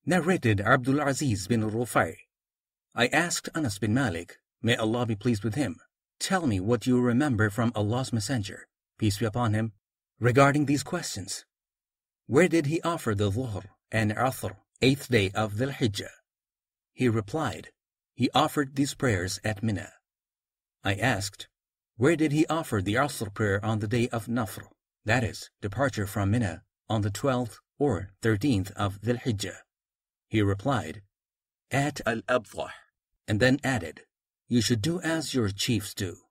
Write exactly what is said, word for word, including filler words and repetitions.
Narrated Abdul Aziz bin Rufai. I asked Anas bin Malik, may Allah be pleased with him, tell me what you remember from Allah's Messenger, peace be upon him, regarding these questions. Where did he offer the Dhuhr and Asr, eighth day of Dhul Hijjah? He replied, he offered these prayers at Mina. I asked, where did he offer the Asr prayer on the day of Nafr, that is, departure from Mina, on the twelfth or thirteenth of Dhul Hijjah? He replied, at Al-Abtah, and then added, you should do as your chiefs do.